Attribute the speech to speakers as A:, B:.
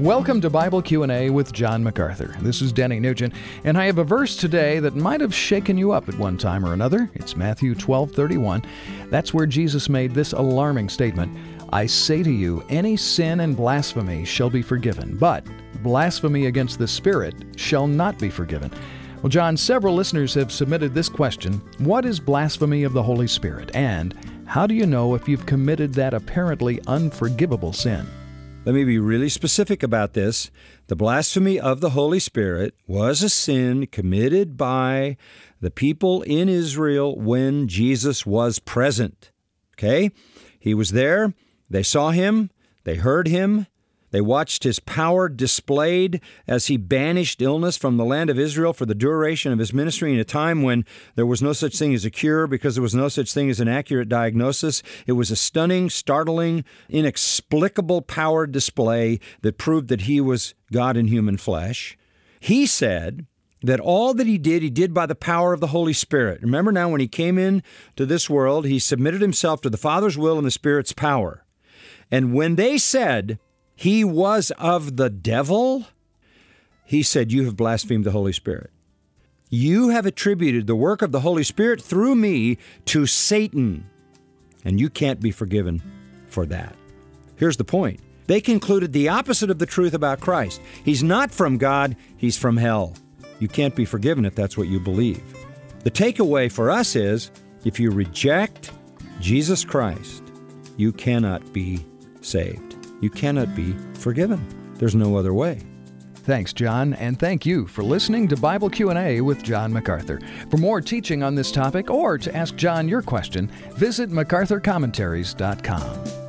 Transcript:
A: Welcome to Bible Q&A with John MacArthur. This is Denny Nugent, and I have a verse today that might have shaken you up at one time or another. It's Matthew 12:31. That's where Jesus made this alarming statement, "I say to you, any sin and blasphemy shall be forgiven, but blasphemy against the Spirit shall not be forgiven." Well, John, several listeners have submitted this question: what is blasphemy of the Holy Spirit? And how do you know if you've committed that apparently unforgivable sin?
B: Let me be really specific about this. The blasphemy of the Holy Spirit was a sin committed by the people in Israel when Jesus was present. Okay? He was there. They saw him. They heard him. They watched his power displayed as he banished illness from the land of Israel for the duration of his ministry in a time when there was no such thing as a cure because there was no such thing as an accurate diagnosis. It was a stunning, startling, inexplicable power display that proved that he was God in human flesh. He said that all that he did by the power of the Holy Spirit. Remember now, when he came in to this world, he submitted himself to the Father's will and the Spirit's power. And when they said he was of the devil, he said, "You have blasphemed the Holy Spirit. You have attributed the work of the Holy Spirit through me to Satan, and you can't be forgiven for that." Here's the point. They concluded the opposite of the truth about Christ. He's not from God, he's from hell. You can't be forgiven if that's what you believe. The takeaway for us is, if you reject Jesus Christ, you cannot be saved. You cannot be forgiven. There's no other way.
A: Thanks, John, and thank you for listening to Bible Q&A with John MacArthur. For more teaching on this topic or to ask John your question, visit MacArthurCommentaries.com.